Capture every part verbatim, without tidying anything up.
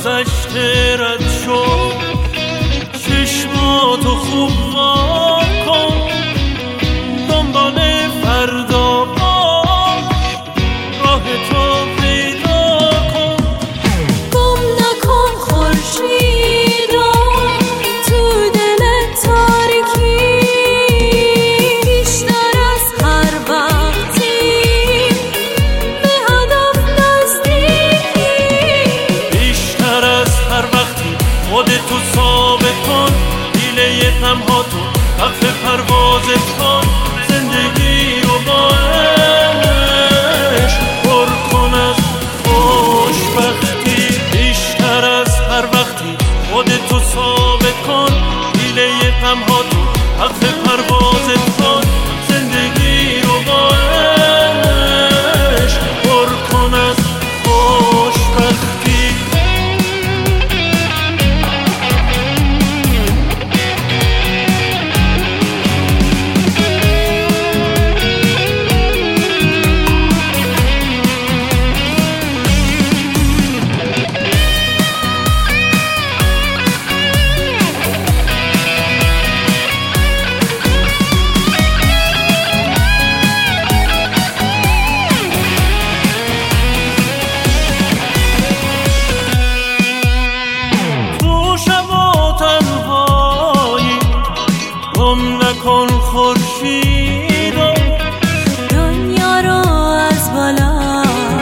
گذشته رد شد، چشماتو خوب وا کن، دنبال فردا باش، راه تو پیدا کن. گم نکن خورشیدو تو دل تاریکی، بیشتر از هر وقتی به هدف نزدیکی. بیشتر از هر وقتی خودتو ثابت کن، پیله غمهاتو وقف پروازت کن، زندگی رو با عشق پر کن از خوشبختی. بیشتر از هر وقتی خودتو ثابت کن، پیله غمهاتو وقف پروازت کن، زندگی رو با عشق پر کن از خوشبختی. گم نکن خورشیدو دنیا رو از بالا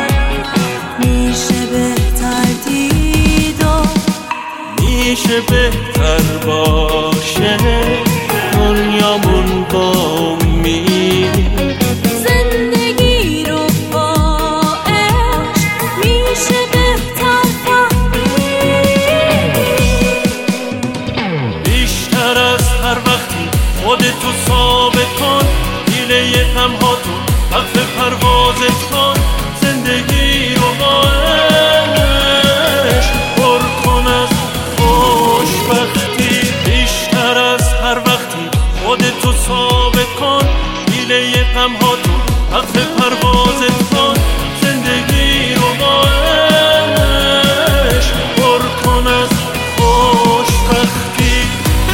میشه بهتر دید و میشه بهتر باشه دنیامون با امید. زندگی رو با عشق میشه بهتر فهمید. بیشتر از هر وقتی خودتو ثابت کن، پیله غمهاتو وقف پروازت کن، زندگی رو با عشق پر کن از خوشبختی. بیشتر از هر وقتی خودتو ثابت کن، پیله غمهاتو وقف پروازت کن، زندگی رو با عشق پر کن از خوشبختی.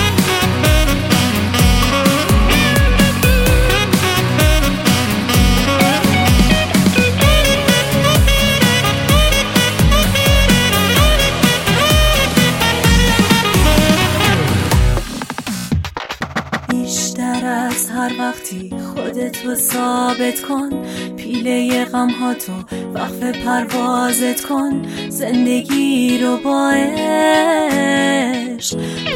بیشتر از هر وقتی خودتو ثابت کن، پیله غمهاتو وقف پروازت کن، زندگی رو با عشق